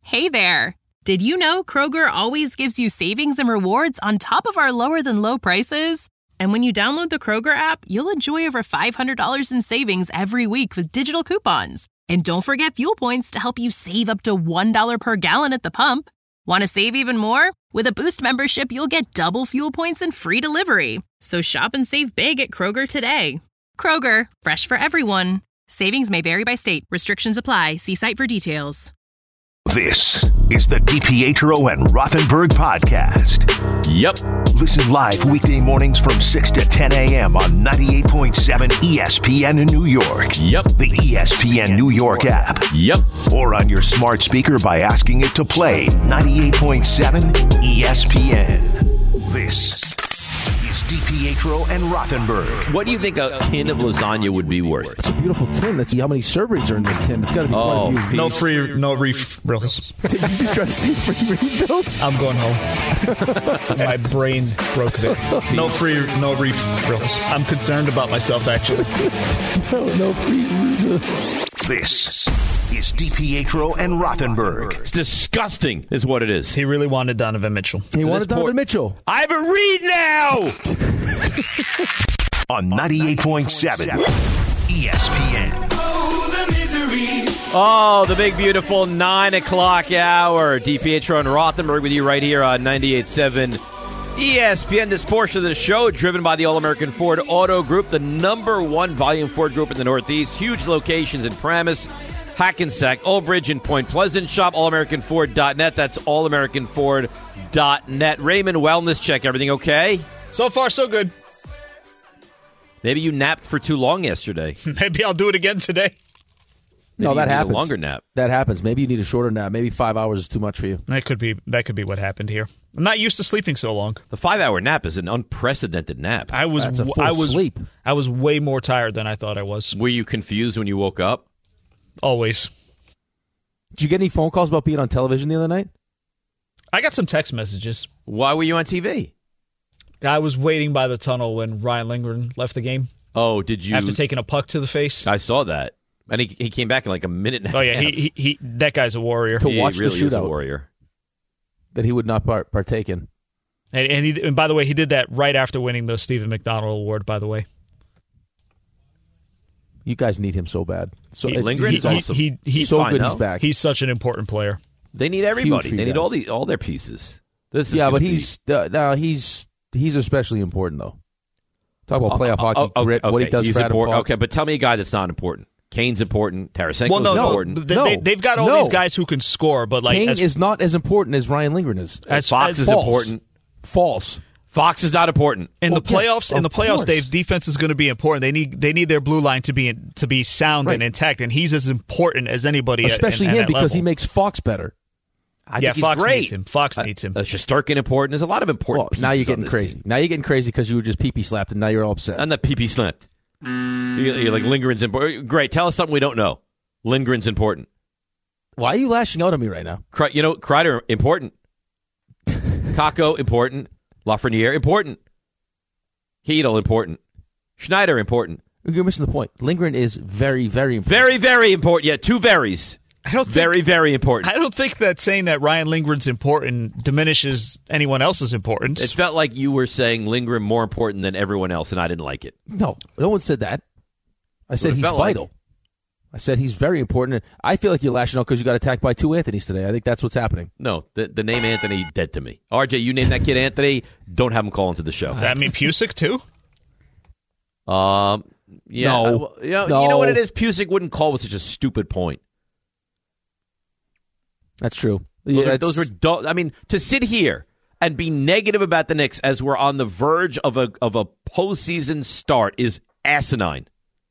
Hey there! Did you know Kroger always gives you savings and rewards on top of our lower-than-low prices? And when you download the Kroger app, you'll enjoy over $500 in savings every week with digital coupons. And don't forget fuel points to help you save up to $1 per gallon at the pump. Want to save even more? With a Boost membership, you'll get double fuel points and free delivery. So shop and save big at Kroger today. Kroger, fresh for everyone. Savings may vary by state. Restrictions apply. See site for details. This is the DiPietro and Rothenberg podcast. Yep. Listen live weekday mornings from 6 to 10 a.m. on 98.7 ESPN in New York. Yep. The ESPN New York app. Yep. Or on your smart speaker by asking it to play 98.7 ESPN. This is DiPietro and Rothenberg. What do you think a tin of lasagna would be worth? It's a beautiful tin. Let's see how many servings are in this tin. It's got to be quite a few. No refills. Did you just try to say free refills? I'm going home. My brain broke there. No refills. I'm concerned about myself, actually. No free refills. This is DiPietro and Rothenberg. It's disgusting, is what it is. He really wanted Donovan Mitchell. He wanted Donovan Mitchell. I have a read now! On 98.7 ESPN. Oh, the big, beautiful 9 o'clock hour. DiPietro and Rothenberg with you right here on 98.7 ESPN. This portion of the show driven by the All-American Ford Auto Group, the #1 volume Ford group in the Northeast. Huge locations in Paramus, Hackensack, Old Bridge, and Point Pleasant. Shop allamericanford.net. That's allamericanford.net. Raymond, wellness check. Everything okay? So far, so good. Maybe you napped for too long yesterday. Maybe I'll do it again today. No, that happens. A longer nap. That happens. Maybe you need a shorter nap. Maybe 5 hours is too much for you. That could be what happened here. I'm not used to sleeping so long. The 5-hour nap is an unprecedented nap. That's a full sleep. I was way more tired than I thought I was. Were you confused when you woke up? Always. Did you get any phone calls about being on television the other night? I got some text messages. Why were you on TV? I was waiting by the tunnel when Ryan Lindgren left the game. Oh, did you? After taking a puck to the face. I saw that. And he came back in like a minute and a half. Oh, yeah. He that guy's a warrior. To watch really the is a shootout. warrior. That he would not partake in. And by the way, he did that right after winning the Stephen McDonald Award, by the way. You guys need him so bad. So Lindgren's awesome. He's so fine, good no? he's back. He's such an important player. They need everybody. Huge for They you need guys. all their pieces. This is Yeah, but gonna he's especially important, though. Talk about playoff hockey grit, what he does he's for Adam important. Fox. Okay, but tell me a guy that's not important. Kane's important. Tarasenko's Well, no, important. They've got all these guys who can score, but like Kane is not as important as Ryan Lindgren is. Fox is false. important. False. Fox is not important. In the playoffs, of course. Dave, defense is going to be important. They need their blue line to be sound Right. and intact, and he's as important as anybody. Especially at him that because level. he makes Fox better. I Yeah, think Fox he's great. needs him. Fox needs him. Shesterkin important. There's a lot of important pieces Now you're on getting this crazy. team. Now you're getting crazy because you were just pee-pee slapped and now you're all upset. And the PP slapped. You're like Lindgren's important. Great. Tell us something we don't know. Lindgren's important. Why are you lashing out at me right now? Kreider important. Kakko important. Lafreniere important. Hedel important. Schneider important. You're missing the point. Lindgren is very, very important. Very, very important. Yeah, two verys. I don't think, very, very important. I don't think that saying that Ryan Lindgren's important diminishes anyone else's importance. It felt like you were saying Lindgren more important than everyone else, and I didn't like it. No one said that. I said he's vital. Like. I said he's very important. I feel like you're lashing out because you got attacked by two Anthonys today. I think that's what's happening. No, the name Anthony, dead to me. RJ, you name that kid Anthony, don't have him call into the show. That mean Pusick, too? Yeah. No. You know what it is? Pusick wouldn't call with such a stupid point. That's true. Those were dumb. I mean, to sit here and be negative about the Knicks as we're on the verge of a postseason start is asinine.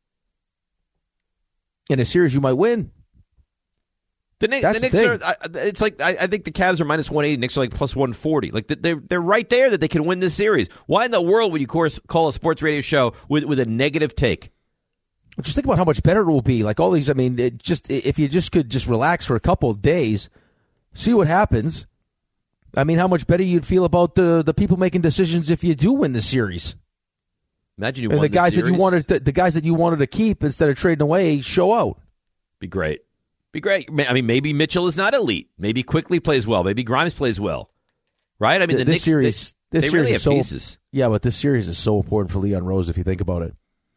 In a series, you might win. The Knicks are. It's like I think the Cavs are minus 180. Knicks are like plus 140. Like they're right there that they can win this series. Why in the world would you call a sports radio show with a negative take? Just think about how much better it will be. Like all these, I mean, if you just could just relax for a couple of days, see what happens. I mean, how much better you'd feel about the people making decisions if you do win the series. Imagine you and won the guys series. that you wanted, the guys that you wanted to keep instead of trading away, show out. Be great. Be great. I mean, maybe Mitchell is not elite. Maybe Quickly plays well. Maybe Grimes plays well. Right? I mean, this series, they really have pieces. Yeah, but this series is so important for Leon Rose if you think about it.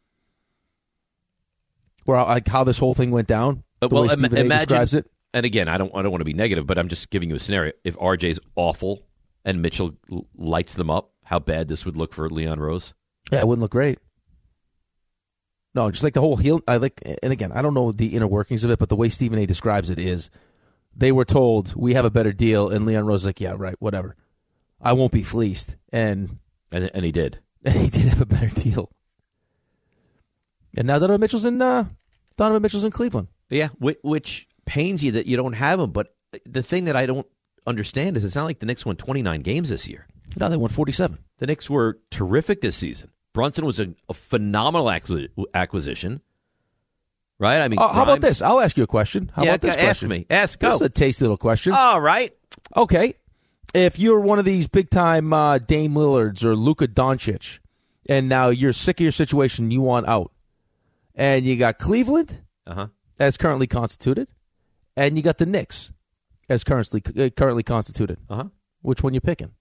Where like how this whole thing went down. The way Stephen A describes it. And again, I don't want to be negative, but I'm just giving you a scenario. If RJ's awful and Mitchell lights them up, how bad this would look for Leon Rose? Yeah, it wouldn't look great. No, just like the whole heel. And again, I don't know the inner workings of it, but the way Stephen A describes it is, they were told we have a better deal, and Leon Rose is like, yeah, right, whatever. I won't be fleeced, and he did. And he did have a better deal. And now Donovan Mitchell's in Cleveland. Yeah, which pains you that you don't have him. But the thing that I don't understand is it's not like the Knicks won 29 games this year. No, they won 47. The Knicks were terrific this season. Brunson was a phenomenal acquisition, right? I mean, how about this? I'll ask you a question. How about this question? Ask me. This is a tasty little question. All right. Okay. If you're one of these big-time Dame Lillards or Luka Doncic, and now you're sick of your situation, you want out, and you got Cleveland as currently constituted, and you got the Knicks as currently constituted. Which one you picking?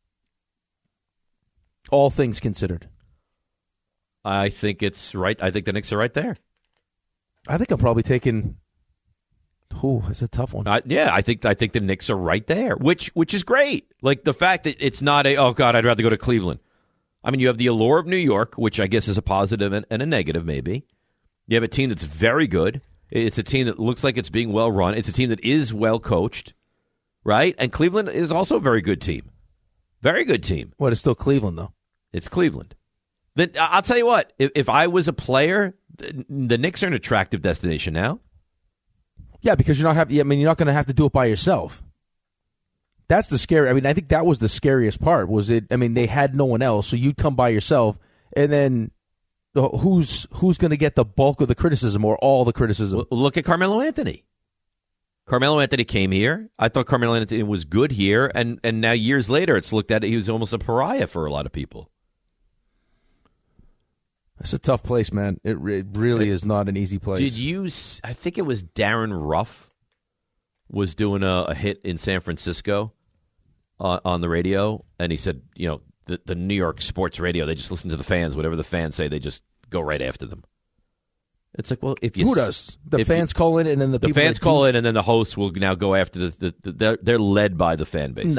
All things considered. I think it's right. I think the Knicks are right there. I think I'm probably taking. Ooh, it's a tough one. Yeah, I think the Knicks are right there, which is great. Like the fact that it's not oh God, I'd rather go to Cleveland. I mean, you have the allure of New York, which I guess is a positive and a negative, maybe. You have a team that's very good. It's a team that looks like it's being well run. It's a team that is well coached, right? And Cleveland is also a very good team. Very good team. Well, it's still Cleveland, though. It's Cleveland. Then I'll tell you what. If I was a player, the Knicks are an attractive destination now. Yeah, because you're not going to have to do it by yourself. That's the scary. I mean, I think that was the scariest part. Was it? I mean, they had no one else, so you'd come by yourself, and then who's going to get the bulk of the criticism or all the criticism? Well, look at Carmelo Anthony. Carmelo Anthony came here. I thought Carmelo Anthony was good here, and now years later, it's looked at he was almost a pariah for a lot of people. It's a tough place, man. It really is not an easy place. Did you? I think it was Darren Ruff was doing a hit in San Francisco on the radio, and he said, the New York sports radio, they just listen to the fans. Whatever the fans say, they just go right after them. It's like, well, if you who does the fans call in, and then the people fans call in, and then the hosts will now go after they're led by the fan base.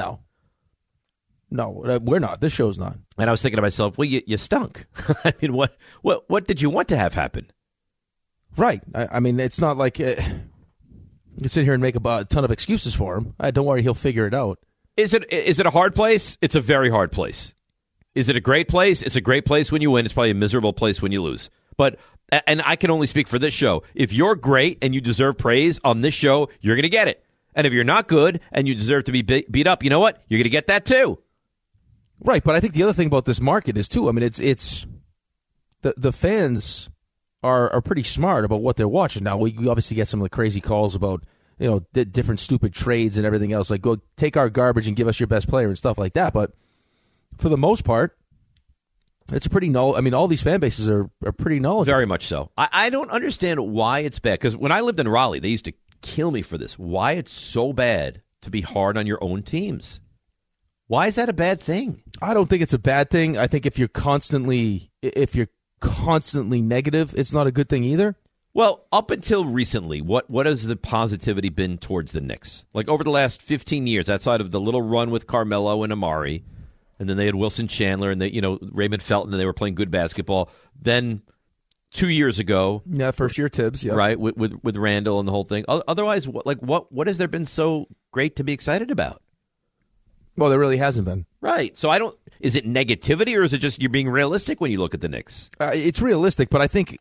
No, we're not. This show's not. And I was thinking to myself, well, you stunk. I mean, what did you want to have happen? Right. I mean, it's not like you can sit here and make a ton of excuses for him. Don't worry, he'll figure it out. Is it a hard place? It's a very hard place. Is it a great place? It's a great place when you win. It's probably a miserable place when you lose. But and I can only speak for this show. If you're great and you deserve praise on this show, you're going to get it. And if you're not good and you deserve to be beat up, you know what? You're going to get that too. Right, but I think the other thing about this market is too. I mean, it's the fans are pretty smart about what they're watching. Now, we obviously get some of the crazy calls about different stupid trades and everything else, like go take our garbage and give us your best player and stuff like that. But for the most part, it's a pretty I mean, all these fan bases are pretty knowledgeable. Very much so. I don't understand why it's bad, because when I lived in Raleigh, they used to kill me for this. Why it's so bad to be hard on your own teams? Why is that a bad thing? I don't think it's a bad thing. I think if you're constantly negative, it's not a good thing either. Well, up until recently, what has the positivity been towards the Knicks? Like over the last 15 years, outside of the little run with Carmelo and Amari, and then they had Wilson Chandler and Raymond Felton, and they were playing good basketball. Then 2 years ago, first year Tibbs, right, with Randall and the whole thing. Otherwise, what has there been so great to be excited about? Well, there really hasn't been. Right. So is it negativity, or is it just you're being realistic when you look at the Knicks? It's realistic, but I think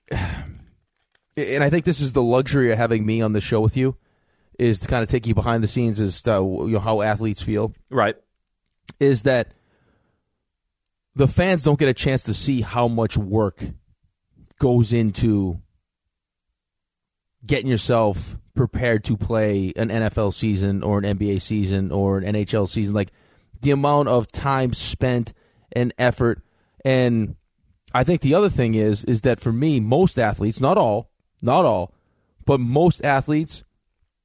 this is the luxury of having me on the show with you, is to kind of take you behind the scenes as to how athletes feel. Right. Is that the fans don't get a chance to see how much work goes into getting yourself prepared to play an NFL season or an NBA season or an NHL season. Like the amount of time spent and effort. And I think the other thing is that for me, most athletes, not all, but most athletes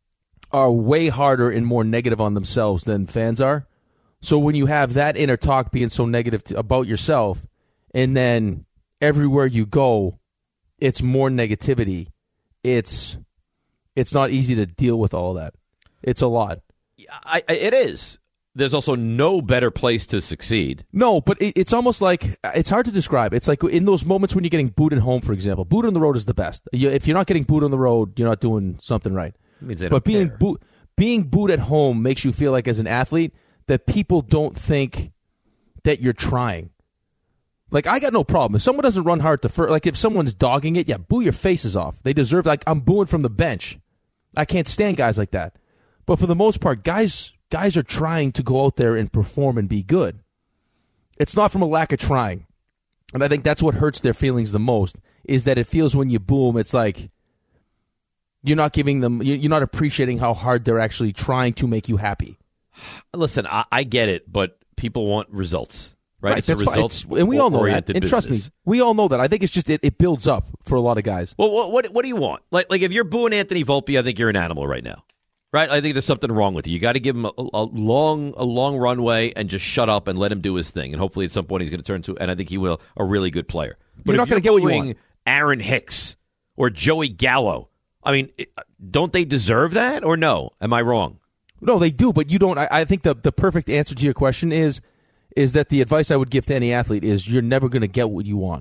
are way harder and more negative on themselves than fans are. So when you have that inner talk being so negative about yourself, and then everywhere you go, it's more negativity. It's not easy to deal with all that. It's a lot. It is. There's also no better place to succeed. No, but it's almost like, it's hard to describe. It's like in those moments when you're getting booed at home, for example. Booed on the road is the best. If you're not getting booed on the road, you're not doing something right. It means they don't care. Being booed at home makes you feel like, as an athlete, that people don't think that you're trying. Like, I got no problem. If someone doesn't run hard to first, like if someone's dogging it, yeah, boo your faces off. They deserve, like, I'm booing from the bench. I can't stand guys like that. But for the most part, guys are trying to go out there and perform and be good. It's not from a lack of trying. And I think that's what hurts their feelings the most, is that it feels when you boo them, it's like you're not giving them, you're not appreciating how hard they're actually trying to make you happy. Listen, I get it, but people want results, right? It's a results, and we all know that. And trust me, we all know that. I think it's just it builds up for a lot of guys. Well, what do you want? Like if you're booing Anthony Volpe, I think you're an animal right now, right? I think there's something wrong with you. You got to give him a long runway and just shut up and let him do his thing. And hopefully at some point he's going to turn to, and I think he will, a really good player. But you're not going to get what you want. Aaron Hicks or Joey Gallo, I mean, don't they deserve that or no? Am I wrong? No, they do, but you don't. I think the perfect answer to your question is that the advice I would give to any athlete is you're never going to get what you want.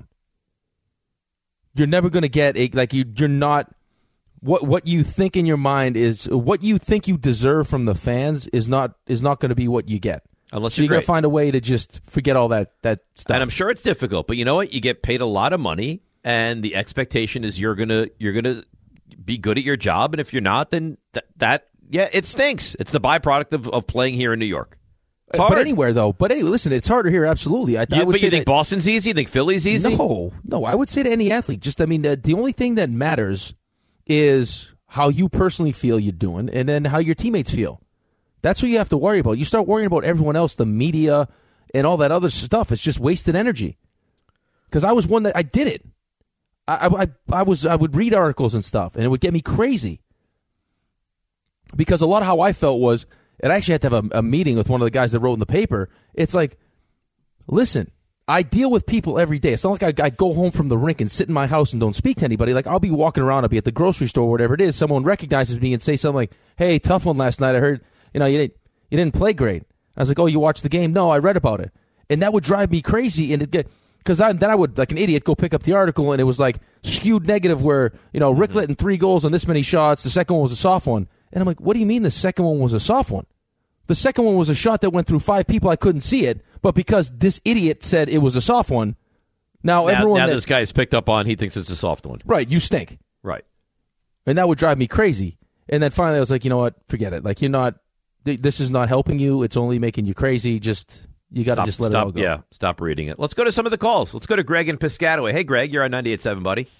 You're never going to get you're not what you think in your mind is what you think you deserve from the fans is not going to be what you get. Unless so you're going to find a way to just forget all that stuff. And I'm sure it's difficult, but you know what? You get paid a lot of money, and the expectation is you're gonna be good at your job, and if you're not, then yeah, it stinks. It's the byproduct of playing here in New York. But anywhere, though. But anyway, listen, it's harder here, absolutely. But you think Boston's easy? You think Philly's easy? No, I would say to any athlete, the only thing that matters is how you personally feel you're doing and then how your teammates feel. That's what you have to worry about. You start worrying about everyone else, the media, and all that other stuff. It's just wasted energy. Because I was one that I did it. I would read articles and stuff, and it would get me crazy. Because a lot of how I felt was, and I actually had to have a meeting with one of the guys that wrote in the paper. It's like, listen, I deal with people every day. It's not like I go home from the rink and sit in my house and don't speak to anybody. Like, I'll be walking around, I'll be at the grocery store, or whatever it is. Someone recognizes me and say something like, hey, tough one last night. I heard, you didn't play great. I was like, oh, you watched the game? No, I read about it. And that would drive me crazy. And because then I would, like an idiot, go pick up the article, and it was like skewed negative where, Rick letting 3 goals on this many shots. The second one was a soft one. And I'm like, what do you mean the second one was a soft one? The second one was a shot that went through 5 people. I couldn't see it. But because this idiot said it was a soft one, now everyone... Now this guy's picked up on, he thinks it's a soft one. Right, you stink. Right. And that would drive me crazy. And then finally I was like, you know what? Forget it. Like, this is not helping you. It's only making you crazy. You got to just let it all go. Yeah, stop reading it. Let's go to some of the calls. Let's go to Greg in Piscataway. Hey, Greg, you're on 98.7, buddy.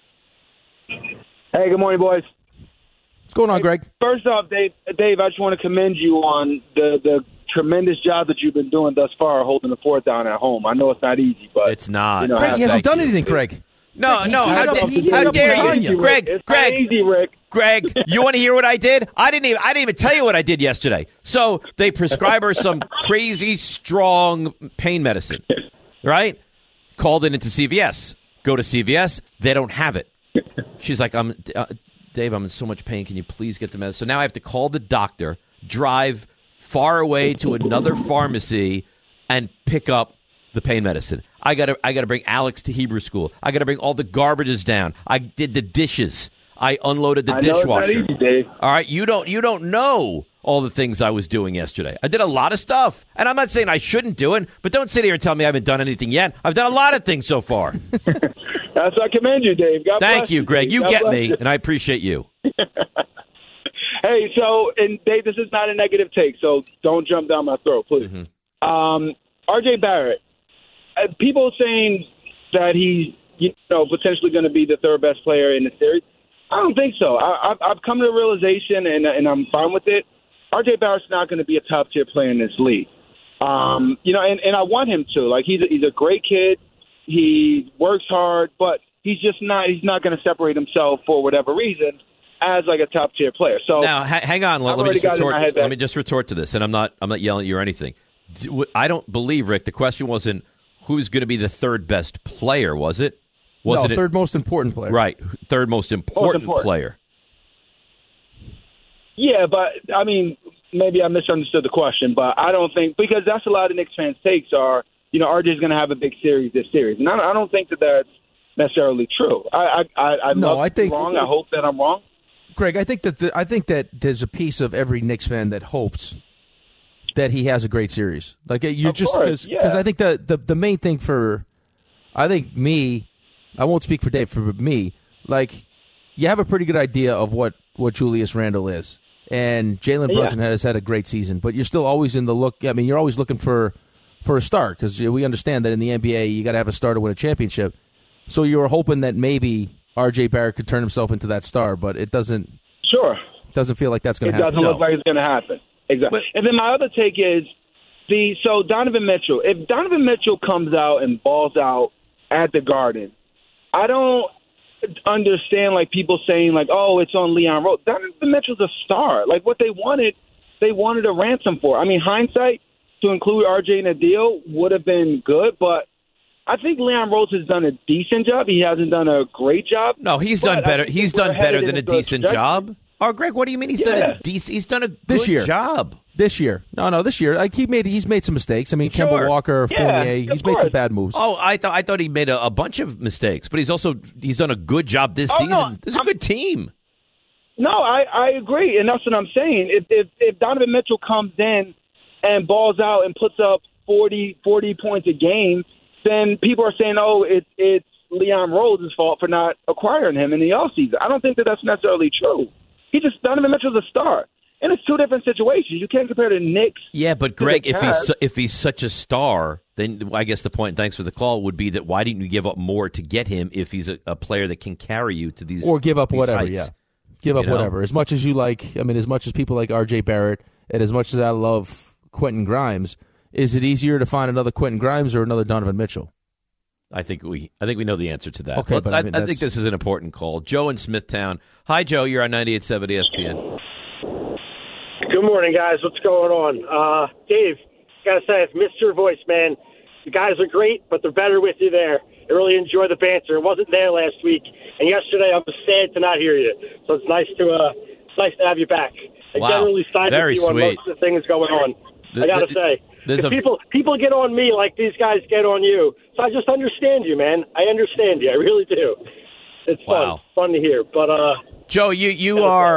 Hey, good morning, boys. What's going on, Greg? First off, Dave, I just want to commend you on the tremendous job that you've been doing thus far holding the fort down at home. I know it's not easy, but... It's not. Greg, he hasn't done anything, Greg. No, how dare you? Greg, easy, Rick. Greg, you want to hear what I did? I didn't even tell you what I did yesterday. So they prescribe her some crazy strong pain medicine, right? Called it into CVS. Go to CVS. They don't have it. She's like, Dave, I'm in so much pain. Can you please get the medicine? So now I have to call the doctor, drive far away to another pharmacy, and pick up the pain medicine. I gotta bring Alex to Hebrew school. I gotta bring all the garbages down. I did the dishes. I unloaded the dishwasher. It's not easy, Dave. All right, you don't know all the things I was doing yesterday. I did a lot of stuff, and I'm not saying I shouldn't do it, but don't sit here and tell me I haven't done anything yet. I've done a lot of things so far. That's why I commend you, Dave. God Thank you, Greg. Dave. You God get bless me, you. and I appreciate you. Hey, and Dave, this is not a negative take, so don't jump down my throat, please. Mm-hmm. RJ Barrett, people saying that he's potentially going to be the third best player in the series. I don't think so. I've come to the realization, and I'm fine with it. RJ Barrett's not going to be a top tier player in this league. And I want him to. Like, he's a great kid. He works hard, but he's not going to separate himself for whatever reason. as like a top tier player. So now, hang on. Let me just retort to this, and I'm not yelling at you or anything. I don't believe, Rick. The question wasn't who's going to be the third best player, was it? Third most important player. Right, third most important player. Yeah, but I mean, maybe I misunderstood the question, but I don't think, because that's a lot of Knicks fans' takes are, RJ's going to have a big series this series, and I don't think that that's necessarily true. I think wrong. I hope that I'm wrong. Greg, I think that there's a piece of every Knicks fan that hopes that he has a great series. Like because I think the main thing I won't speak for Dave, for me, like, you have a pretty good idea of what Julius Randle is. And Jalen Brunson has had a great season, but you're still always in the look. I mean, you're always looking for a star, because we understand that in the NBA you got to have a star to win a championship. So you were hoping that maybe R.J. Barrett could turn himself into that star, but it doesn't. Sure, doesn't feel like that's going to happen. It doesn't look like it's going to happen. Exactly. And then my other take is Donovan Mitchell. If Donovan Mitchell comes out and balls out at the Garden, I don't understand like people saying like, oh, it's on Leon Rose. Donovan Mitchell's a star. Like, what they wanted a ransom for. I mean, hindsight, to include RJ in a deal would have been good, but I think Leon Rose has done a decent job. He hasn't done a great job. No, he's done better. He's done better than a decent job. Oh, Greg, what do you mean he's done a decent? He's done a good job this year. No, this year. Like, he's made some mistakes. I mean, Kemba Walker, Fournier, he's made some bad moves. Oh, I thought he made a bunch of mistakes, but he's done a good job this season. No, this is a good team. No, I agree, and that's what I'm saying. If Donovan Mitchell comes in and balls out and puts up 40 points a game, then people are saying, oh, it's Leon Rose's fault for not acquiring him in the offseason. I don't think that that's necessarily true. Donovan Mitchell's a star. And it's two different situations. You can't compare the Knicks. Yeah, but Greg, if he's such a star, then I guess the point, thanks for the call, would be that why didn't you give up more to get him if he's a player that can carry you to these, or give up whatever, heights. Yeah. Give up whatever. As much as you like, I mean, as much as people like R.J. Barrett, and as much as I love Quentin Grimes, is it easier to find another Quentin Grimes or another Donovan Mitchell? I think we know the answer to that. Okay, but I think this is an important call. Joe in Smithtown. Hi, Joe. You're on 98.7 ESPN. Good morning, guys. What's going on? Dave, got to say, I've missed your voice, man. The guys are great, but they're better with you there. I really enjoy the banter. It wasn't there last week, and yesterday I was sad to not hear you. So it's nice to have you back. I generally side with you on most of the things going on. I got to say. People get on me like these guys get on you. So I just understand you, man. I understand you. I really do. It's fun to hear. But Joe, you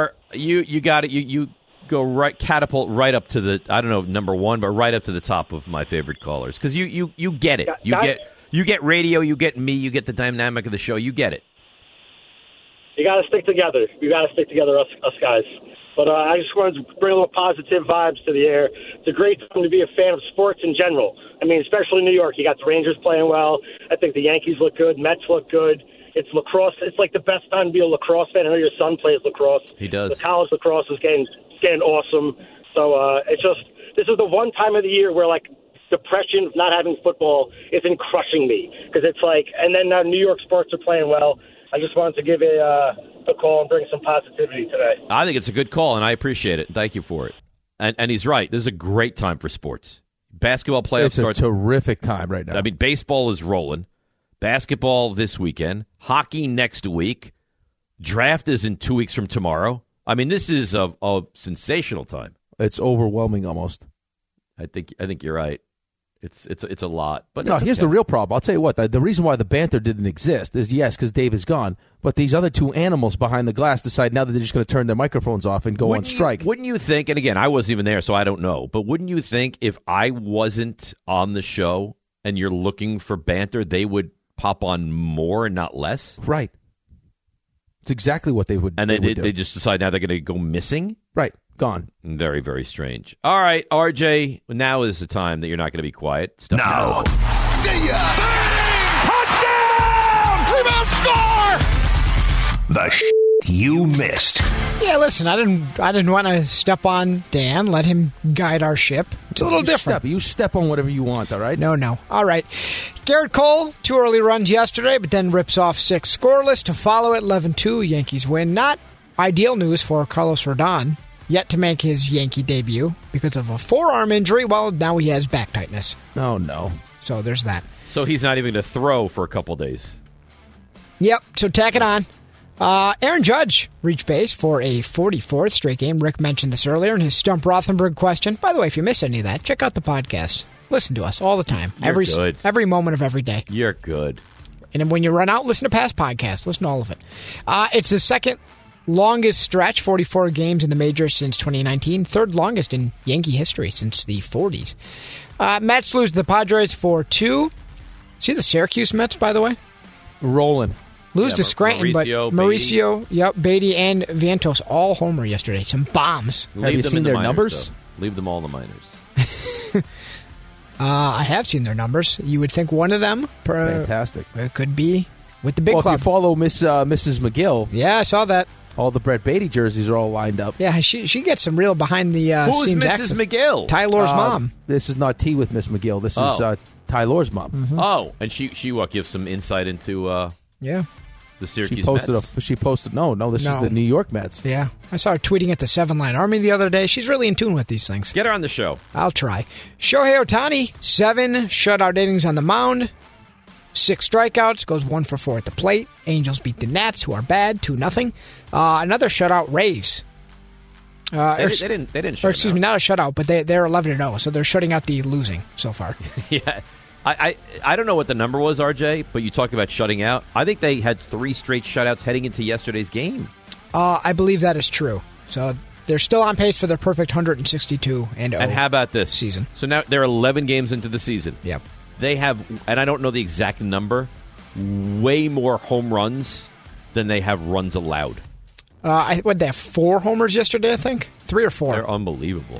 got it. You go catapult right up to the, I don't know, number one, but right up to the top of my favorite callers, because you get it. You get radio. You get me. You get the dynamic of the show. You get it. You got to stick together. You got to stick together, us guys. But I just wanted to bring a little positive vibes to the air. It's a great time to be a fan of sports in general. I mean, especially New York. You got the Rangers playing well. I think the Yankees look good. Mets look good. It's lacrosse. It's like the best time to be a lacrosse fan. I know your son plays lacrosse. He does. The college lacrosse is getting awesome. So this is the one time of the year where, like, depression of not having football isn't crushing me. Because it's like, and then New York sports are playing well. I just wanted to give a call and bring some positivity today. I think it's a good call, and I appreciate it. Thank you for it. And he's right. This is a great time for sports. Basketball playoffs starts. It's a terrific time right now. I mean, baseball is rolling. Basketball this weekend. Hockey next week. Draft is in 2 weeks from tomorrow. I mean, this is a sensational time. It's overwhelming almost. I think you're right. It's a lot. But no, here's the real problem. I'll tell you what. The reason why the banter didn't exist is, yes, because Dave is gone. But these other two animals behind the glass decide now that they're just going to turn their microphones off and go on strike. Wouldn't you think, and again, I wasn't even there, so I don't know, but wouldn't you think if I wasn't on the show and you're looking for banter, they would pop on more and not less? Right. It's exactly what they would do. And they just decide now they're going to go missing? Right. Gone. Very, very strange. All right, RJ, now is the time that you're not going to be quiet. See ya! Bang! Touchdown! Rebound score! The you missed. Yeah, listen, I didn't want to step on Dan, let him guide our ship. It's a little different. You step on whatever you want, all right? No. All right. Garrett Cole, 2 early runs yesterday, but then rips off 6 scoreless to follow it, 11-2. Yankees win. Not ideal news for Carlos Rodon, yet to make his Yankee debut because of a forearm injury. Well, now he has back tightness. Oh, no. So there's that. So he's not even going to throw for a couple days. Yep, so tack it on. Aaron Judge reached base for a 44th straight game. Rick mentioned this earlier in his Stump Rothenberg question. By the way, if you miss any of that, check out the podcast. Listen to us all the time. You're good. Every moment of every day. You're good. And then when you run out, listen to past podcasts. Listen to all of it. It's the second longest stretch, 44 games in the majors since 2019. Third longest in Yankee history since the 40s. Mets lose to the Padres for 2. See the Syracuse Mets, by the way? Rolling. Lose to Scranton, Mauricio, but Mauricio, Beatty, and Vientos all homer yesterday. Some bombs. Have you seen their numbers? Though. Leave them all in the minors. I have seen their numbers. You would think one of them Fantastic. Could be with the big club. If you follow Mrs. McGill, yeah, I saw that. all the Brett Beatty jerseys are all lined up. Yeah, she gets some real behind the Who's scenes Mrs. access. McGill? Tyler's mom. This is not tea with Miss McGill. This is Tyler's mom. Mm-hmm. Oh, and she what gives some insight into yeah. the Syracuse She posted Mets? She posted no. This is the New York Mets. Yeah, I saw her tweeting at the 7-Line Army the other day. She's really in tune with these things. Get her on the show. I'll try. Shohei Ohtani, 7 shutout innings on the mound, 6 strikeouts, goes 1 for 4 at the plate. Angels beat the Nats, who are bad, 2-0. Another shutout, Rays. They didn't. Or excuse me, not a shutout, but they're 11-0, so they're shutting out the losing so far. Yeah. I don't know what the number was, RJ, but you talked about shutting out. I think they had 3 straight shutouts heading into yesterday's game. I believe that is true. So they're still on pace for their perfect 162 and how about this season? So now they're 11 games into the season. Yep. They have, and I don't know the exact number, way more home runs than they have runs allowed. They have 4 homers yesterday, I think? 3 or 4. They're unbelievable.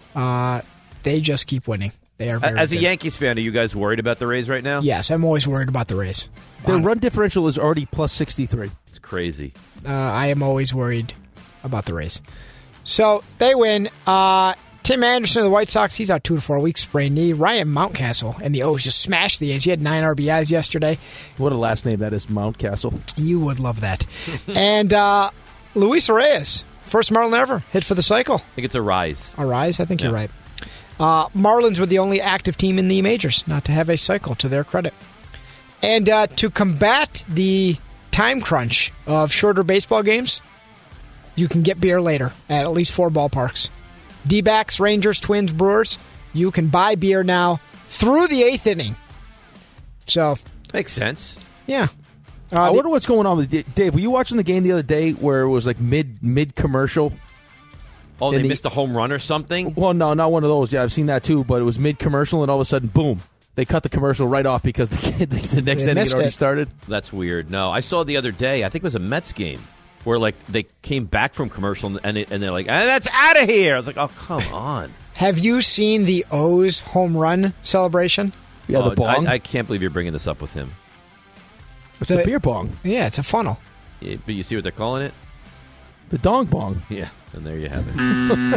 They just keep winning. They are very As a good. Yankees fan, are you guys worried about the Rays right now? Yes, I'm always worried about the Rays. Their run differential is already plus 63. It's crazy. I am always worried about the Rays. So they win. Tim Anderson of the White Sox, he's out 2 to 4 weeks, sprained knee. Ryan Mountcastle and the O's just smashed the A's. He had 9 RBIs yesterday. What a last name that is, Mountcastle. You would love that. And Luis Reyes, first Marlin ever, hit for the cycle. I think it's a rise. A rise? I think you're right. Marlins were the only active team in the majors not to have a cycle, to their credit. And to combat the time crunch of shorter baseball games, you can get beer later at least 4 ballparks. D-backs, Rangers, Twins, Brewers, you can buy beer now through the 8th inning. So, Makes sense. yeah. I wonder what's going on with Dave. Were you watching the game the other day where it was like mid commercial? Oh, they missed a home run or something? Well, no, not one of those. Yeah, I've seen that too. But it was mid commercial, and all of a sudden, boom! They cut the commercial right off because the next inning had already started. That's weird. No, I saw the other day. I think it was a Mets game where like they came back from commercial and they're like, "And that's out of here." I was like, "Oh, come on." Have you seen the O's home run celebration? Yeah, the bong. I can't believe you're bringing this up with him. It's a beer bong. Yeah, it's a funnel. Yeah, but you see what they're calling it? The dong bong. Yeah, and there you have it.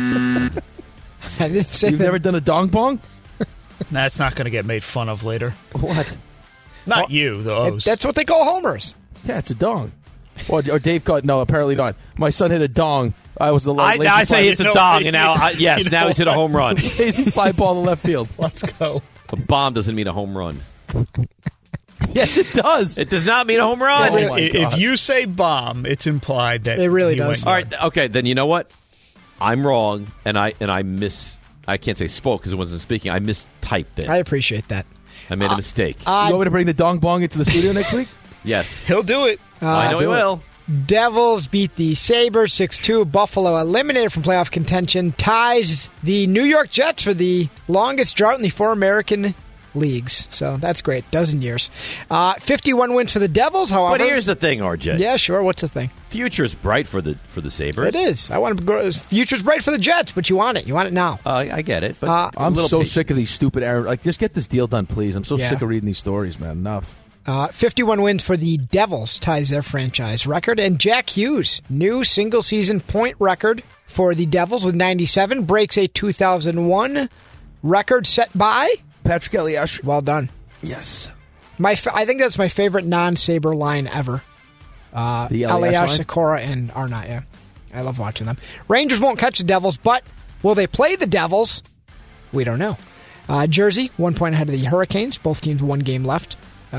I didn't say You've that. never done a dong bong? That's not going to get made fun of later. What? Not you, the O's. That's what they call homers. Yeah, it's a dong. Or Dave caught. No, apparently not. My son hit a dong. I was the I say it's a dong, and now now he's hit a home run. lazy fly ball to left field. Let's go. A bomb doesn't mean a home run. Yes, it does. It does not mean a home run. Oh, my God. If you say bomb, it's implied that It really you does. went All yard. right, okay, then you know what? I'm wrong, and I can't say spoke because it wasn't speaking. I mistyped it. I appreciate that. I made a mistake. You want me to bring the dong bong into the studio next week? Yes. He'll do it. I know he do it. will. Devils beat the Sabres 6-2. Buffalo eliminated from playoff contention. Ties the New York Jets for the longest drought in the 4 American leagues. So that's great. Dozen years. 51 wins for the Devils, however. But here's the thing, RJ. Yeah, sure. What's the thing? Future's bright for the Sabres. It is. I want to grow. Future's bright for the Jets, but you want it. You want it now. I get it, but I'm a little so patience. sick of these stupid Aaron. Like, just get this deal done, please. I'm so Yeah. sick of reading these stories, man. Enough. 51 wins for the Devils ties their franchise record. And Jack Hughes, new single-season point record for the Devils with 97, breaks a 2001 record set by Patrick Elias. Well done. Yes. I think that's my favorite non-Sabre line ever. The Elias, line? Sikora, and Arnott, yeah. I love watching them. Rangers won't catch the Devils, but will they play the Devils? We don't know. Jersey, 1 point ahead of the Hurricanes. Both teams 1 game left.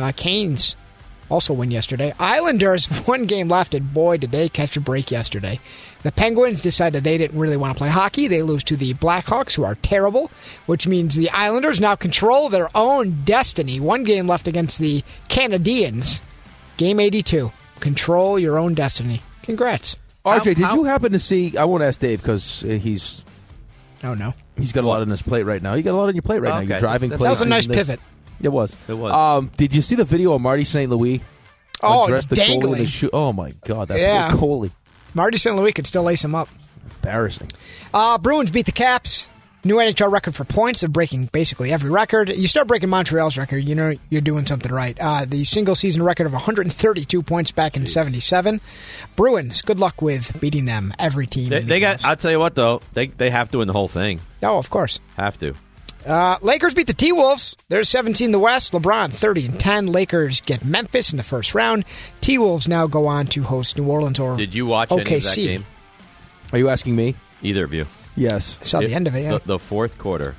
Canes also win yesterday. Islanders 1 game left, and boy, did they catch a break yesterday. The Penguins decided they didn't really want to play hockey. They lose to the Blackhawks, who are terrible, which means the Islanders now control their own destiny. 1 game left against the Canadiens. Game 82. Control your own destiny. Congrats. RJ, did you happen to see... I won't ask Dave because he's... Oh, no. He's got a lot on his plate right now. You got a lot on your plate right now. You're driving places. That was a nice pivot. It was. It was. Did you see the video of Marty St. Louis? Dressed the goalie in the shoe? Oh, my God. That poor goalie. Marty St. Louis could still lace him up. Embarrassing. Bruins beat the Caps. New NHL record for points. They're breaking basically every record. You start breaking Montreal's record, you know you're doing something right. The single-season record of 132 points back in 1977. Bruins, good luck with beating them, every team. They got. I'll tell you what, though. They have to win the whole thing. Oh, of course. Have to. Lakers beat the T-Wolves. They're 17 in the West. LeBron 30-10. Lakers get Memphis in the first round. T-Wolves now go on to host New Orleans or OKC. Did you watch any of that game? Are you asking me? Either of you. Yes. I saw the end of it, yeah. The fourth quarter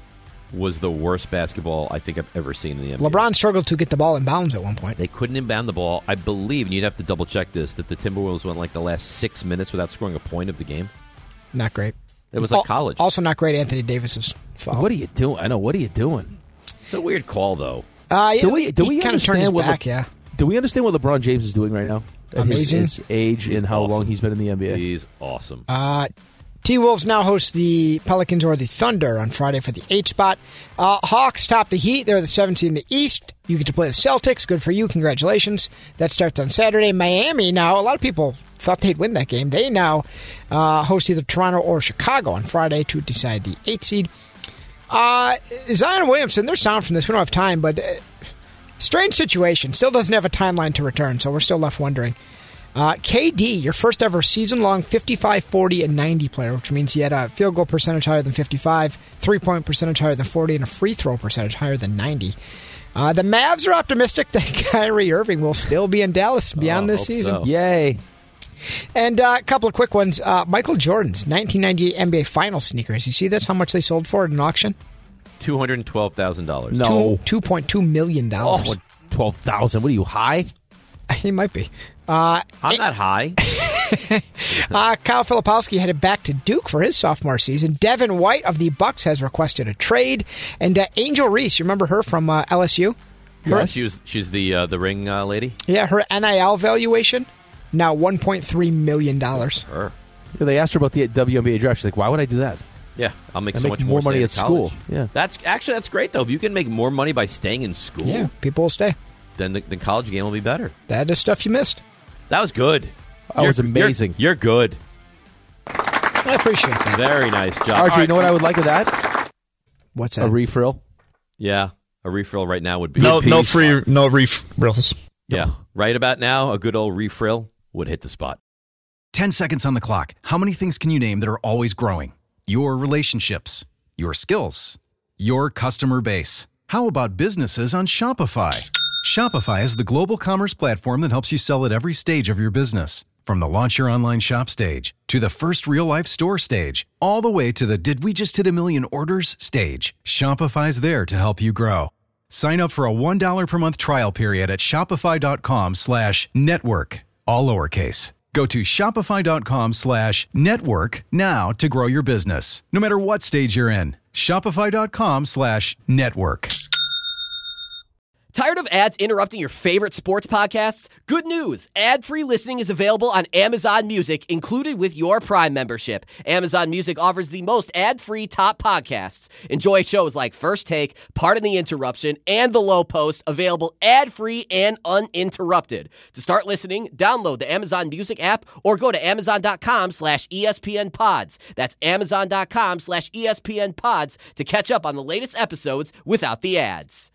was the worst basketball I think I've ever seen in the NBA. LeBron struggled to get the ball in bounds at one point. They couldn't inbound the ball. I believe, and you'd have to double-check this, that the Timberwolves went like the last 6 minutes without scoring a point of the game. Not great. It was like college. Also not great Anthony Davis's fault. What are you doing? I know. What are you doing? It's a weird call, though. Do we kind of turned his back, Do we understand what LeBron James is doing right now? Amazing. His age and how long he's been in the NBA. He's awesome. T-Wolves now host the Pelicans or the Thunder on Friday for the 8th spot. Hawks top the Heat. They're the 17th in the East. You get to play the Celtics. Good for you. Congratulations. That starts on Saturday. Miami now, a lot of people thought they'd win that game. They now host either Toronto or Chicago on Friday to decide the 8th seed. Zion Williamson, they're sound from this. We don't have time, but strange situation. Still doesn't have a timeline to return, so we're still left wondering. KD, your first ever season-long 55, 40, and 90 player, which means he had a field goal percentage higher than 55, three-point percentage higher than 40, and a free throw percentage higher than 90. The Mavs are optimistic that Kyrie Irving will still be in Dallas beyond this season. So. Yay. And a couple of quick ones. Michael Jordan's 1998 NBA Finals sneakers. You see this? How much they sold for at an auction? $212,000. No. $2.2 million. Oh, 12,000. What are you, high? He might be. I'm not high. Kyle Filipowski headed back to Duke for his sophomore season. Devin White of the Bucks has requested a trade. And Angel Reese, you remember her from LSU? Yeah, she's the ring lady? Yeah, her NIL valuation, now $1.3 million. Her. Yeah, they asked her about the WNBA draft. She's like, why would I do that? Yeah, I'll make I so make much more money at college. school. Yeah, that's great, though. If you can make more money by staying in school, yeah, people will stay. Then the college game will be better. That is stuff you missed. That was good. That was amazing. You're good. I appreciate that. Very nice job. RJ, you know what I would like of that? What's that? A refrill. Yeah, a refill right now would be no refrills. Yeah, right about now, a good old refill would hit the spot. 10 seconds on the clock. How many things can you name that are always growing? Your relationships, your skills, your customer base. How about businesses on Shopify? Shopify is the global commerce platform that helps you sell at every stage of your business. From the launch your online shop stage, to the first real-life store stage, all the way to the did we just hit a million orders stage. Shopify's there to help you grow. Sign up for a $1 per month trial period at shopify.com/network, all lowercase. Go to shopify.com/network now to grow your business, no matter what stage you're in. Shopify.com/network. Tired of ads interrupting your favorite sports podcasts? Good news! Ad-free listening is available on Amazon Music, included with your Prime membership. Amazon Music offers the most ad-free top podcasts. Enjoy shows like First Take, Pardon the Interruption, and The Low Post, available ad-free and uninterrupted. To start listening, download the Amazon Music app or go to amazon.com/ESPNpods. That's amazon.com/ESPNpods to catch up on the latest episodes without the ads.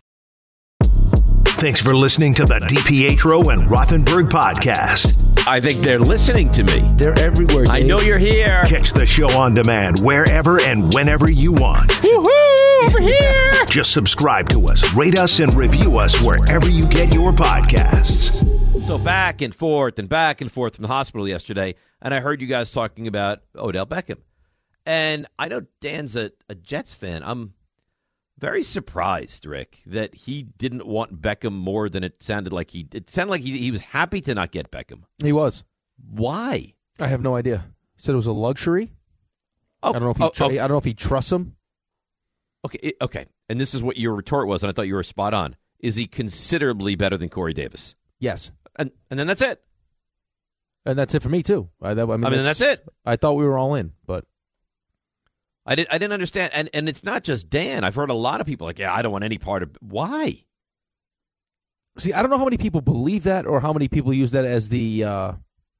Thanks for listening to the DiPietro and Rothenberg podcast. I think they're listening to me. They're everywhere, Dave. I know you're here. Catch the show on demand wherever and whenever you want. Woohoo! Over here! Just subscribe to us, rate us, and review us wherever you get your podcasts. So back and forth from the hospital yesterday, and I heard you guys talking about Odell Beckham. And I know Dan's a Jets fan. I'm very surprised, Rick, that he didn't want Beckham more than it sounded like he was happy to not get Beckham. He was. Why? I have no idea. He said it was a luxury. I don't know if he trusts him. Okay. And this is what your retort was, and I thought you were spot on. Is he considerably better than Corey Davis? Yes. And then that's it. And that's it for me too. That's it. I thought we were all in, but I didn't understand. And it's not just Dan. I've heard a lot of people like, yeah, I don't want any part of. Why? See, I don't know how many people believe that, or how many people use that as the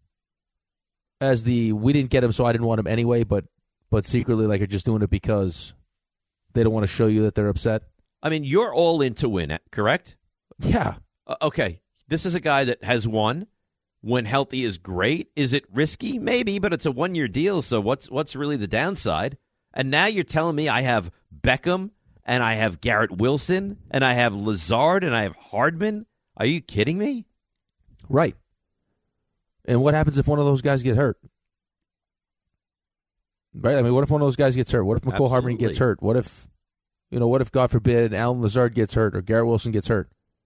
we didn't get him, so I didn't want him anyway. But secretly, like, are just doing it because they don't want to show you that they're upset. I mean, you're all in to win, correct? Yeah. Okay. This is a guy that has won. When healthy is great. Is it risky? Maybe, but it's a 1-year deal, so what's really the downside? And now you're telling me I have Beckham, and I have Garrett Wilson, and I have Lazard, and I have Hardman? Are you kidding me? Right. And what happens if one of those guys get hurt? Right? I mean, what if one of those guys gets hurt? What if McCole Hardman gets hurt? What if, God forbid, Alan Lazard gets hurt or Garrett Wilson gets hurt?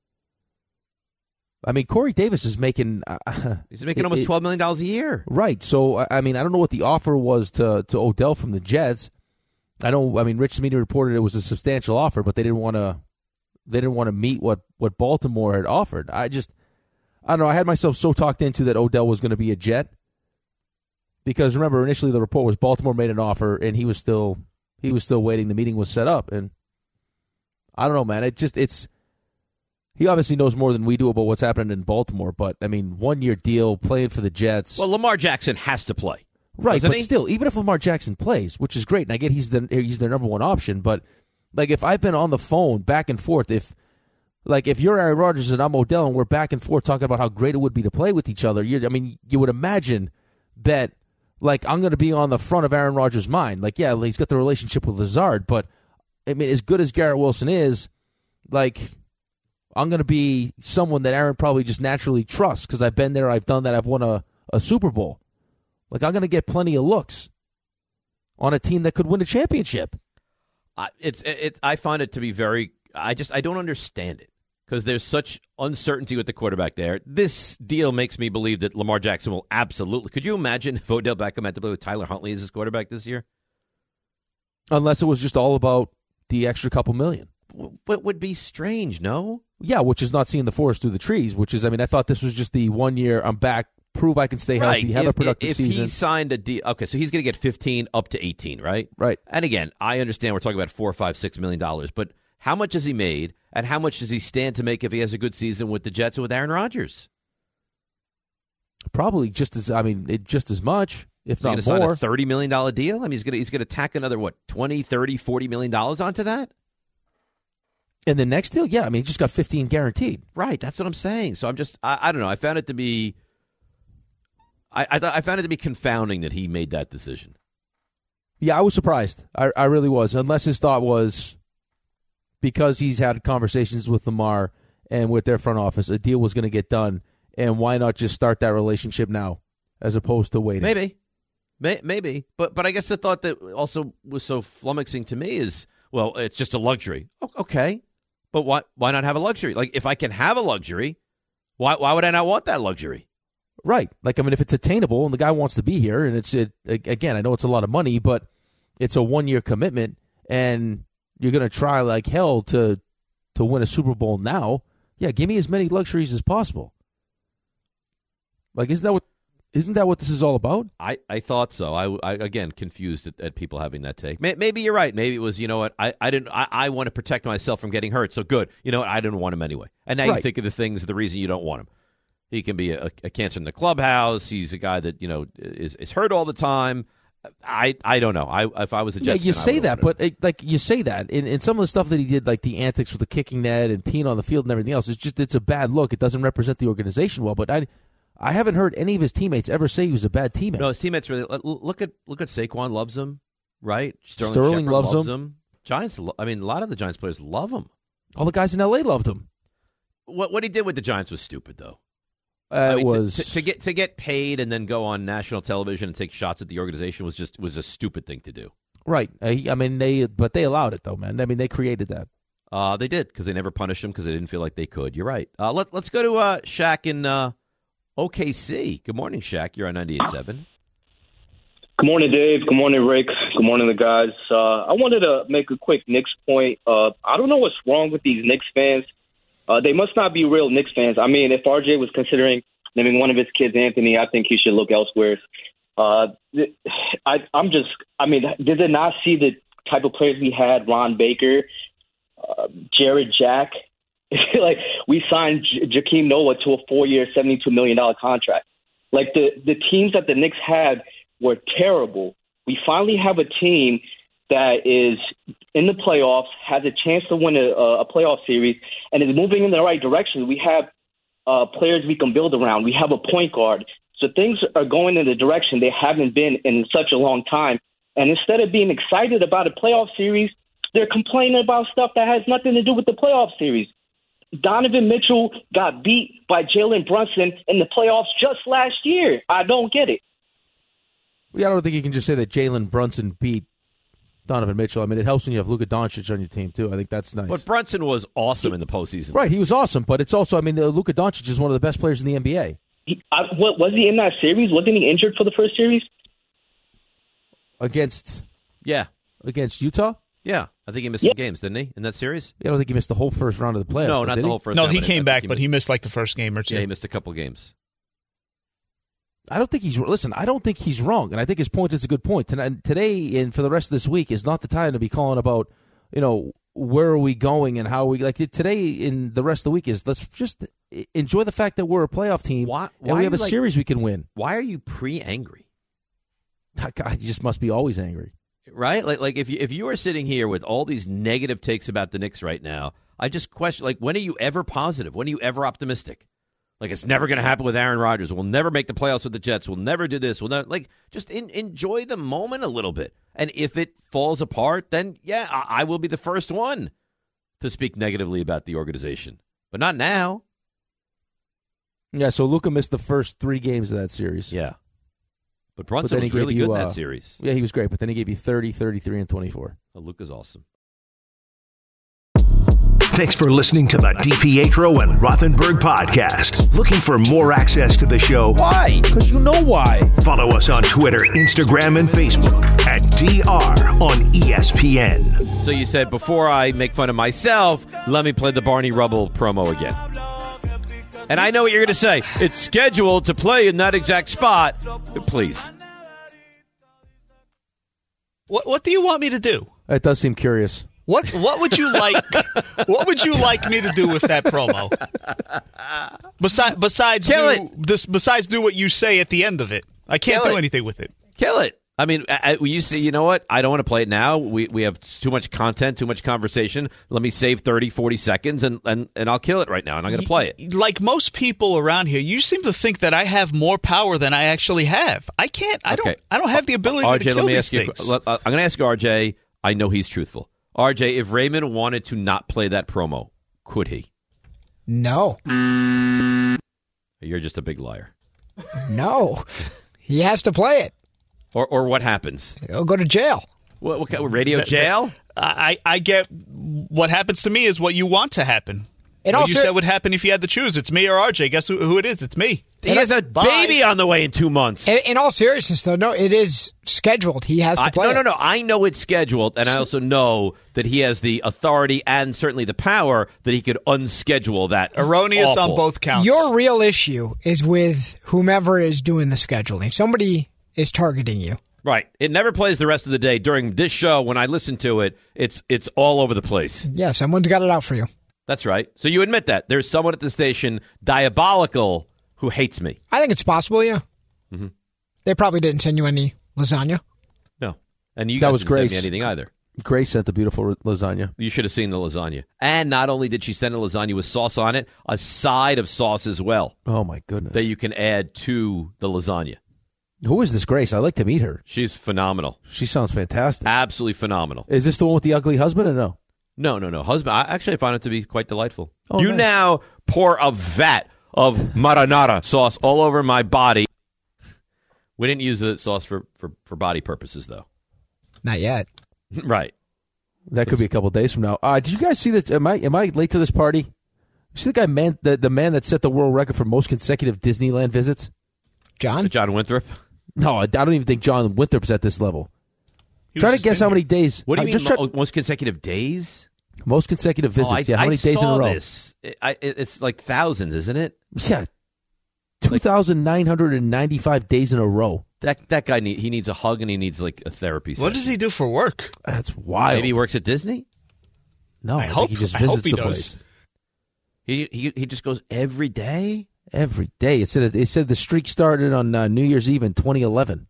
I mean, Corey Davis is making... he's making almost $12 million a year. Right. So, I mean, I don't know what the offer was to Odell from the Jets. Rich Smedey reported it was a substantial offer, but they didn't want to meet what Baltimore had offered. I don't know. I had myself so talked into that Odell was going to be a Jet. Because remember, initially the report was Baltimore made an offer, and he was still waiting. The meeting was set up, and I don't know, man. He obviously knows more than we do about what's happening in Baltimore. But I mean, 1-year deal, playing for the Jets. Well, Lamar Jackson has to play, right? But still, even if Lamar Jackson plays, which is great, and I get he's their number one option, but like if I've been on the phone back and forth, if you're Aaron Rodgers and I'm Odell, and we're back and forth talking about how great it would be to play with each other, you would imagine that. Like, I'm going to be on the front of Aaron Rodgers' mind. Like, yeah, he's got the relationship with Lazard, but, I mean, as good as Garrett Wilson is, like, I'm going to be someone that Aaron probably just naturally trusts because I've been there, I've done that, I've won a Super Bowl. Like, I'm going to get plenty of looks on a team that could win a championship. I find it to be very – I don't understand it. Because there's such uncertainty with the quarterback there. This deal makes me believe that Lamar Jackson will absolutely. Could you imagine if Odell Beckham had to play with Tyler Huntley as his quarterback this year? Unless it was just all about the extra couple million. What would be strange, no? Yeah, which is not seeing the forest through the trees, which is, I mean, I thought this was just the 1 year, I'm back, prove I can stay healthy, have a productive season. If he signed a deal, okay, so he's going to get 15 up to 18, right? Right. And again, I understand we're talking about $4, $5, $6 million, but how much has he made, and how much does he stand to make if he has a good season with the Jets and with Aaron Rodgers? Probably just as much, if not more. Sign a $30 million deal? I mean, he's going to tack another, $20, $30, $40 million onto that? And the next deal? Yeah, I mean, he just got 15 guaranteed. Right, that's what I'm saying. So I don't know. I found it to be, I found it to be confounding that he made that decision. Yeah, I was surprised. I really was, unless his thought was, because he's had conversations with Lamar and with their front office, a deal was going to get done, and why not just start that relationship now as opposed to waiting? Maybe. But I guess the thought that also was so flummoxing to me is, well, it's just a luxury. Okay, but why not have a luxury? Like, if I can have a luxury, why would I not want that luxury? Right. Like, I mean, if it's attainable and the guy wants to be here, and again, I know it's a lot of money, but it's a 1 year commitment, and you're going to try like hell to win a Super Bowl now. Yeah, give me as many luxuries as possible. Like, isn't that what this is all about? I thought so. I again confused at people having that take. Maybe you're right. Maybe it was, you know what, I want to protect myself from getting hurt. So good. You know what, I didn't want him anyway. And now you think of the reason you don't want him. He can be a cancer in the clubhouse. He's a guy that, is hurt all the time. I don't know. If I was a Jets fan, you say that, but you say that in some of the stuff that he did, like the antics with the kicking net and peeing on the field and everything else, it's a bad look. It doesn't represent the organization well. But I haven't heard any of his teammates ever say he was a bad teammate. No, his teammates really look at Saquon loves him, right? Sterling loves him. Giants. I mean, a lot of the Giants players love him. All the guys in L.A. loved him. What he did with the Giants was stupid, though. I mean, was to get paid and then go on national television and take shots at the organization was a stupid thing to do. right. I mean, they allowed it though, man. I mean, they created that. They did because they never punished him because they didn't feel like they could. You're right. Let's go to Shaq in OKC. Good morning, Shaq. You're on 98.7. Good morning, Dave. Good morning, Rick. Good morning, the guys. I wanted to make a quick Knicks point. I don't know what's wrong with these Knicks fans. They must not be real Knicks fans. I mean, if RJ was considering naming one of his kids Anthony, I think he should look elsewhere. Did they not see the type of players we had? Ron Baker, Jared Jack. Like, we signed Joakim Noah to a 4-year, $72 million contract. Like, the teams that the Knicks had were terrible. We finally have a team that is in the playoffs, has a chance to win a playoff series, and is moving in the right direction. We have players we can build around. We have a point guard. So things are going in the direction they haven't been in such a long time. And instead of being excited about a playoff series, they're complaining about stuff that has nothing to do with the playoff series. Donovan Mitchell got beat by Jalen Brunson in the playoffs just last year. I don't get it. Yeah, I don't think you can just say that Jalen Brunson beat Donovan Mitchell. I mean, it helps when you have Luka Doncic on your team, too. I think that's nice. But Brunson was awesome in the postseason. Right, he was awesome, but it's also, I mean, Luka Doncic is one of the best players in the NBA. Was he in that series? Wasn't he injured for the first series? Against Utah? Yeah. I think he missed some games, didn't he, in that series? Yeah, I don't think he missed the whole first round of the playoffs. No, not the whole first round. round. No, he came back, but he missed like the first game or two. Yeah, he missed a couple games. I don't think he's wrong, and I think his point is a good point. Today and for the rest of this week is not the time to be calling about, where are we going and how are we like today in the rest of the week is let's just enjoy the fact that we're a playoff team and we have a series we can win. Why are you pre-angry? God, you just must be always angry. Right? Like if you are sitting here with all these negative takes about the Knicks right now, I just question, like, when are you ever positive? When are you ever optimistic? Like, it's never going to happen with Aaron Rodgers. We'll never make the playoffs with the Jets. We'll never do this. We'll never, just enjoy the moment a little bit. And if it falls apart, then, yeah, I will be the first one to speak negatively about the organization. But not now. Yeah, so Luka missed the first 3 games of that series. Yeah. But Brunson was really good in that series. Yeah, he was great, but then he gave you 30, 33, and 24. Oh, Luka's awesome. Thanks for listening to the DiPietro and Rothenberg podcast. Looking for more access to the show? Why? Because you know why. Follow us on Twitter, Instagram, and Facebook at DR on ESPN. So you said, before I make fun of myself, let me play the Barney Rubble promo again. And I know what you're going to say. It's scheduled to play in that exact spot. Please. What do you want me to do? It does seem curious. What would you like? What would you like me to do with that promo? Besides do what you say at the end of it, I can't do anything with it. Kill it. I mean, you say, you know what? I don't want to play it now. We have too much content, too much conversation. Let me save 30, 40 seconds, and I'll kill it right now, and I'm going to play it. Like most people around here, you seem to think that I have more power than I actually have. I can't. I don't have the ability RJ, to kill these things. I'm going to ask you, RJ. I know he's truthful. RJ, if Raymond wanted to not play that promo, could he? No. You're just a big liar. No. He has to play it. Or what happens? He'll go to jail. What kind of radio jail? I get what happens to me is what you want to happen. You said would happen if you had to choose. It's me or RJ. Guess who it is? It's me. He has a baby on the way in 2 months. In all seriousness, though, no, it is scheduled. He has to play. No. I know it's scheduled, and I also know that he has the authority and certainly the power that he could unschedule that. Erroneous on both counts. Your real issue is with whomever is doing the scheduling. Somebody is targeting you. Right. It never plays the rest of the day. During this show, when I listen to it, it's all over the place. Yeah, someone's got it out for you. That's right. So you admit that. There's someone at the station, diabolical, who hates me. I think it's possible, yeah. Mm-hmm. They probably didn't send you any lasagna. No. And you guys didn't send me anything either. Grace sent the beautiful lasagna. You should have seen the lasagna. And not only did she send a lasagna with sauce on it, a side of sauce as well. Oh, my goodness. That you can add to the lasagna. Who is this Grace? I'd like to meet her. She's phenomenal. She sounds fantastic. Absolutely phenomenal. Is this the one with the ugly husband or no? No. Husband, I find it to be quite delightful. Oh, you nice. now pour a vat of marinara sauce all over my body. We didn't use the sauce for body purposes, though. Not yet. Right. That could be a couple days from now. Did you guys see this? Am I late to this party? You see the guy, the man that set the world record for most consecutive Disneyland visits? John Winthrop? No, I don't even think John Winthrop's at this level. Try to guess how many days. What do you mean most consecutive days? Most consecutive visits, yeah. How many days in a row? This. It's like thousands, isn't it? Yeah. 2,995 days in a row. That guy, he needs a hug and he needs like a therapy session. What does he do for work? That's wild. Maybe he works at Disney? No, I think he just visits the place. He just goes every day? Every day. It said the streak started on New Year's Eve in 2011.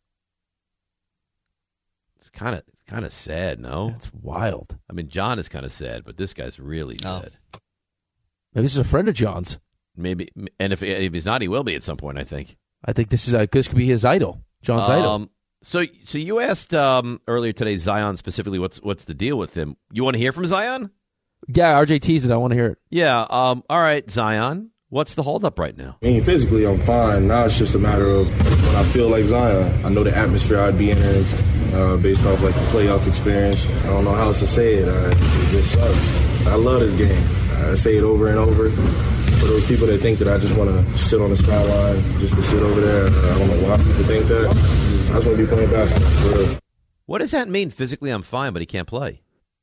It's kind of sad, no? That's wild. I mean, John is kind of sad, but this guy's really sad. Maybe this is a friend of John's. Maybe, and if he's not, he will be at some point, I think. I think this could be his idol, John's idol. So you asked earlier today, Zion specifically, what's the deal with him? You want to hear from Zion? Yeah, RJ teased it. I want to hear it. Yeah. All right, Zion. What's the holdup right now? I mean, physically, I'm fine. Now it's just a matter of when I feel like Zion. I know the atmosphere I'd be in based off like the playoff experience. I don't know how else to say it. It just sucks. I love this game. I say it over and over. For those people that think that I just want to sit on the sideline, just to sit over there, I don't know why people think that. I just want to be playing basketball for real. What does that mean? Physically, I'm fine, but he can't play.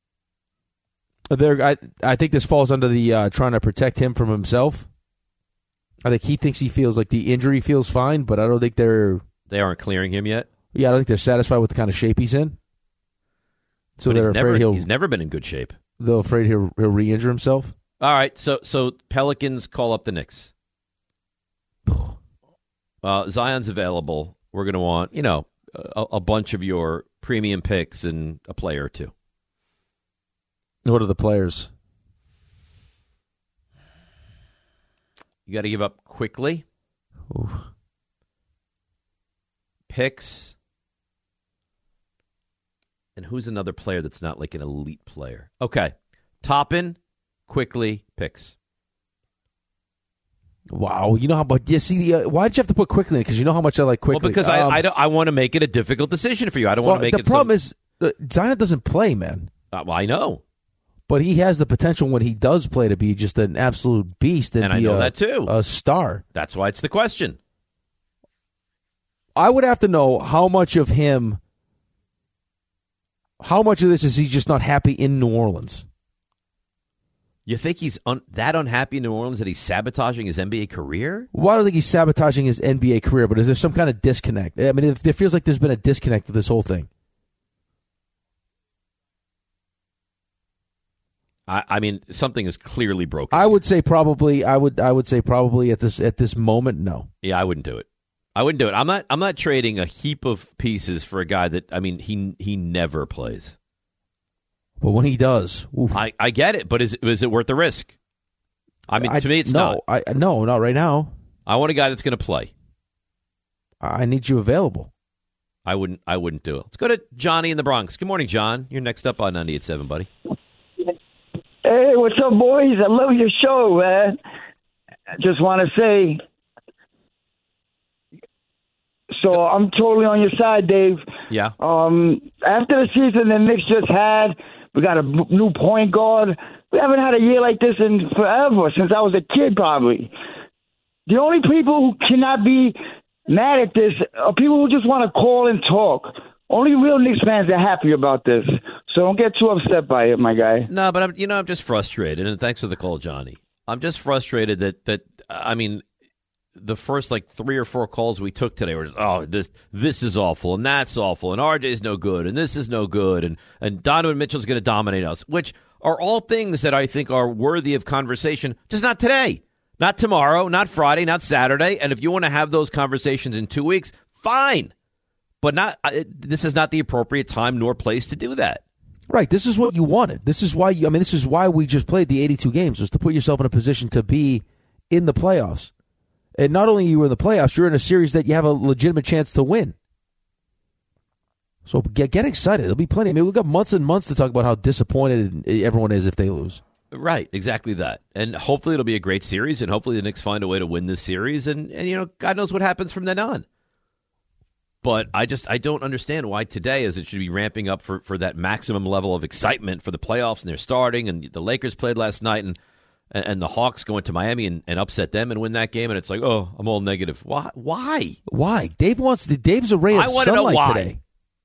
I think this falls under the trying to protect him from himself. I think he thinks he feels like the injury feels fine, but I don't think they aren't clearing him yet. Yeah, I don't think they're satisfied with the kind of shape he's in. So but they're afraid he's never been in good shape. They're afraid he'll re-injure himself. All right, so Pelicans call up the Knicks. Zion's available. We're going to want a bunch of your premium picks and a player or two. What are the players? You got to give up quickly. Ooh. Picks. And who's another player that's not like an elite player? Okay. Toppin, quickly, picks. Wow. You know how much? Yeah, see, why did you have to put quickly? Because you know how much I like quickly. Well, because I want to make it a difficult decision for you. I don't want to make it. The problem is Zion doesn't play, man. Well, I know. But he has the potential when he does play to be just an absolute beast and I be know that too. A star. That's why it's the question. I would have to know how much of him, how much of this is he just not happy in New Orleans? You think he's that unhappy in New Orleans that he's sabotaging his NBA career? Well, I don't think he's sabotaging his NBA career, but is there some kind of disconnect? I mean, it feels like there's been a disconnect with this whole thing. I mean, something is clearly broken. I would say probably. I would say probably at this moment, no. Yeah, I wouldn't do it. I'm not trading a heap of pieces for a guy that he never plays. But when he does, oof. I get it. But is it worth the risk? I mean, to me, it's not. No, not right now. I want a guy that's going to play. I need you available. I wouldn't do it. Let's go to Johnny in the Bronx. Good morning, John. You're next up on 98.7, buddy. Hey, what's up, boys? I love your show, man. I just want to say, so I'm totally on your side, Dave. Yeah. After the season the Knicks just had, we got a new point guard. We haven't had a year like this in forever, since I was a kid, probably. The only people who cannot be mad at this are people who just want to call and talk. Only real Knicks fans are happy about this. So don't get too upset by it, my guy. No, but I'm just frustrated, and thanks for the call, Johnny. I'm just frustrated that I mean, the first like 3 or 4 calls we took today were this is awful, and that's awful, and RJ's no good, and this is no good, and Donovan Mitchell's going to dominate us, which are all things that I think are worthy of conversation, just not today, not tomorrow, not Friday, not Saturday, and if you want to have those conversations in 2 weeks, fine. But this is not the appropriate time nor place to do that. Right. This is what you wanted. This is why this is why we just played the 82 games, was to put yourself in a position to be in the playoffs. And not only are you in the playoffs, you're in a series that you have a legitimate chance to win. So get excited. There'll be plenty. I mean, we've got months and months to talk about how disappointed everyone is if they lose. Right, exactly that. And hopefully it'll be a great series, and hopefully the Knicks find a way to win this series, and God knows what happens from then on. But I don't understand why today, as it should be ramping up for that maximum level of excitement for the playoffs, and they're starting, and the Lakers played last night, and the Hawks go into Miami and upset them and win that game, and it's like, oh, I'm all negative. Why? Why? Dave's a ray of sunlight today.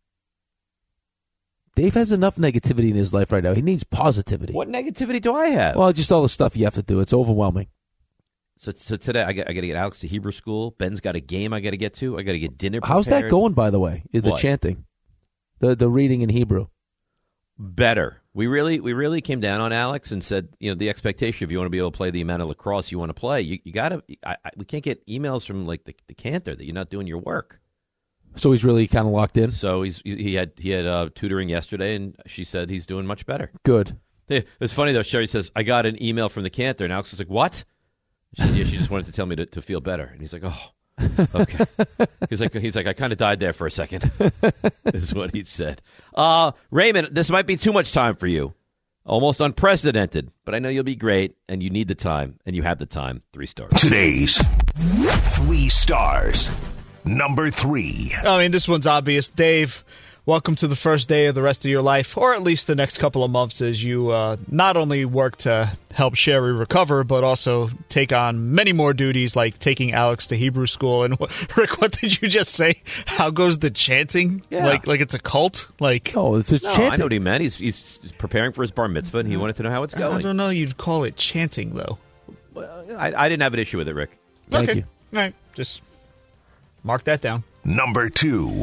Dave has enough negativity in his life right now. He needs positivity. What negativity do I have? Well, just all the stuff you have to do. It's overwhelming. So today I got to get Alex to Hebrew school. Ben's got a game I got to get to. I got to get dinner prepared. How's that going, by the way? The chanting, the reading in Hebrew. Better. We really came down on Alex and said, the expectation, if you want to be able to play the amount of lacrosse you want to play, you got to. We can't get emails from like the cantor that you're not doing your work. So he's really kind of locked in. So he had tutoring yesterday, and she said he's doing much better. Good. It's funny though. Sherry says, "I got an email from the cantor," and Alex was like, "What?" She said, "Yeah, she just wanted to tell me to feel better." And he's like, "Oh, okay." He's like, "I kind of died there for a second." Is what he said. Raymond, this might be too much time for you. Almost unprecedented, but I know you'll be great, and you need the time, and you have the time. 3 stars. Today's 3 stars. Number 3. I mean, this one's obvious. Dave, welcome to the first day of the rest of your life, or at least the next couple of months, as you not only work to help Sherry recover, but also take on many more duties, like taking Alex to Hebrew school. And Rick, what did you just say? How goes the chanting? Yeah. Like it's a cult? It's chanting. I know what he meant. He's preparing for his bar mitzvah, and he wanted to know how it's going. I don't know. You'd call it chanting, though. Well, I didn't have an issue with it, Rick. Thank you. All right, just mark that down. Number 2.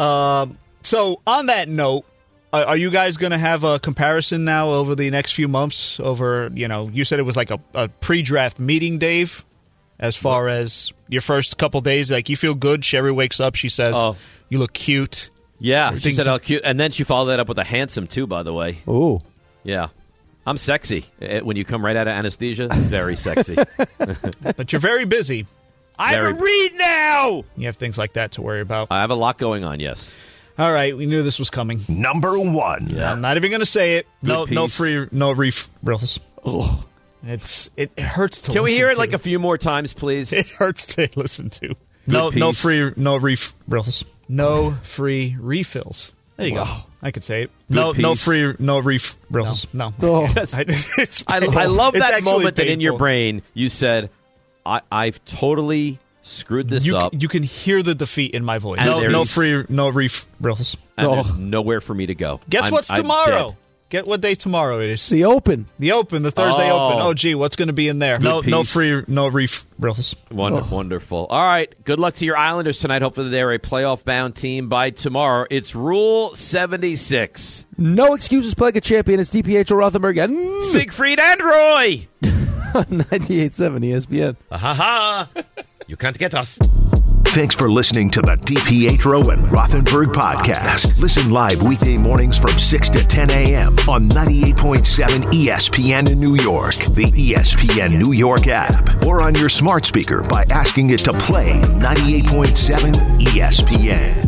So on that note, are you guys going to have a comparison now over the next few months? Over, you said it was like a pre-draft meeting, Dave, as far as your first couple days. Like, you feel good. Sherry wakes up. She says, you look cute. Yeah, she said, cute. And then she followed that up with a handsome, too, by the way. Ooh. Yeah. I'm sexy. When you come right out of anesthesia, very sexy. But you're very busy. I have to read now! You have things like that to worry about. I have a lot going on, yes. All right, we knew this was coming. Number 1. Yeah. I'm not even going to say it. No reef reels. Oh. It hurts to listen to. Can we hear it like a few more times, please? It hurts to listen to. No reef reels. No free refills. There you go. I could say it. No reef reels. No. I love that moment that in your brain you said, I've totally screwed this up. You can hear the defeat in my voice. No reef reels. And there's nowhere for me to go. Guess what's tomorrow? Get what day tomorrow it is. The Open. The Thursday Open. Oh, gee, what's going to be in there? No reef reels. Wonderful. All right, good luck to your Islanders tonight. Hopefully they're a playoff-bound team by tomorrow. It's Rule 76. No excuses, play like a champion. It's DiPietro, Rothenberg, and Siegfried and Roy. 98.7 ESPN. Ha! You can't get us. Thanks for listening to the DiPietro and Rothenberg podcast. Listen live weekday mornings from 6 to 10 a.m. on 98.7 ESPN in New York, the ESPN New York app, or on your smart speaker by asking it to play 98.7 ESPN.